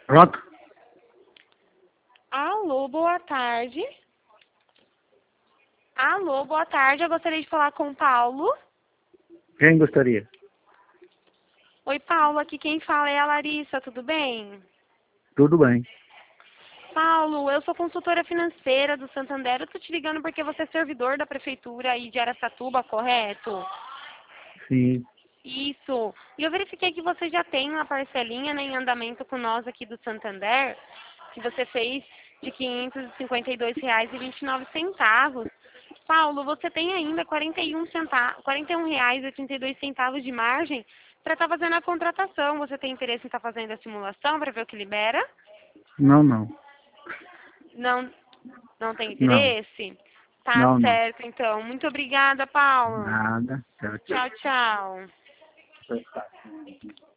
Pronto? Alô, boa tarde. Alô, boa tarde. Eu gostaria de falar com o Paulo. Quem gostaria? Oi, Paulo. Aqui quem fala é a Larissa. Tudo bem? Tudo bem. Paulo, eu sou consultora financeira do Santander. Eu tô te ligando porque você é servidor da prefeitura aí de Araçatuba, correto? Sim. Isso. E eu verifiquei que você já tem uma parcelinha, né, em andamento com nós aqui do Santander, que você fez de R$ 552,29. Paulo, você tem ainda R$ 41,82 de margem para estar fazendo a contratação. Você tem interesse em estar fazendo a simulação para ver o que libera? Não, não. Não, não tem Não. interesse? Tá Não, não. certo, então. Muito obrigada, Paulo. Nada. Tchau, Tchau, tchau. tchau.